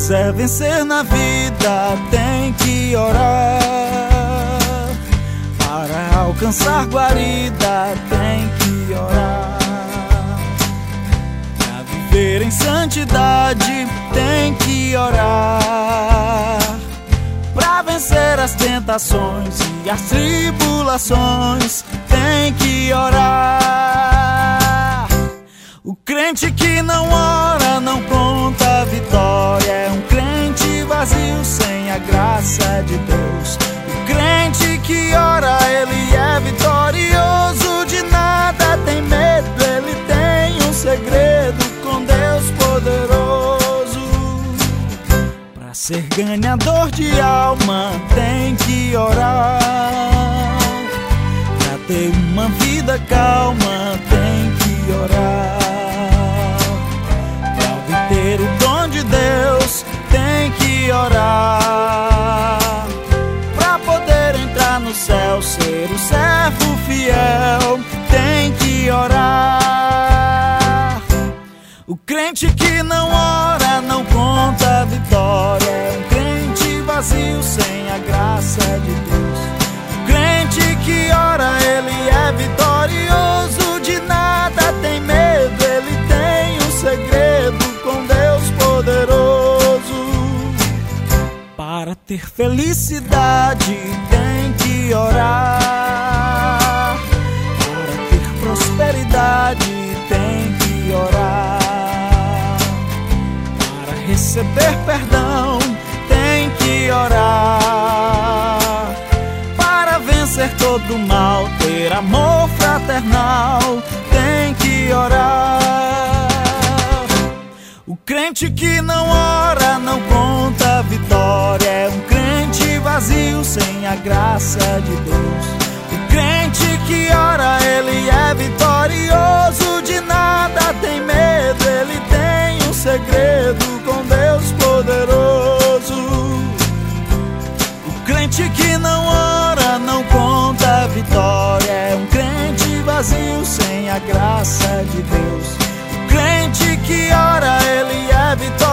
quiser vencer na vida, tem que orar. Para alcançar guarida, tem que orar. Para viver em santidade, tem que orar. Para vencer as tentações e as tribulações, tem que orar. O crente que não ora não conta a vitória, é um crente vazio sem a graça de Deus. O crente que ora, ele é vitorioso, de nada tem medo, ele tem um segredo com Deus poderoso. Para ser ganhador de alma, tem que orar. Para ter uma vida calma, tem que orar. Ter o dom de Deus, tem que orar. Pra poder entrar no céu, ser o servo fiel, tem que orar. O crente que não ora não conta a vitória, é um crente vazio sem a graça de Deus. O crente que ora, ele é vitorioso, de nada tem medo, ele tem um segredo com Deus poderoso. Para ter felicidade, tem que orar. Para ter prosperidade, tem que orar. Para receber perdão, tem que orar. Para vencer todo mal, ter amor fraternal, tem que orar. O crente que não ora não conta a vitória, é um crente vazio sem a graça de Deus. O crente que ora, ele é vitorioso, de nada tem medo, ele tem um segredo com Deus poderoso. O crente que não ora não conta a vitória, é um crente vazio sem a graça de Deus. O crente que ora, ele é vitorioso,